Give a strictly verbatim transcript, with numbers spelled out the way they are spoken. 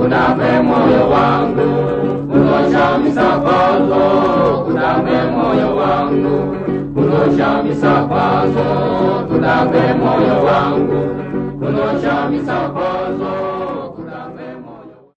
Unape moyo wangu, kunosha misakwazo. Unape moyo wangu, kunosha misakwazo. Unape moyo wangu, kunosha misakwazo.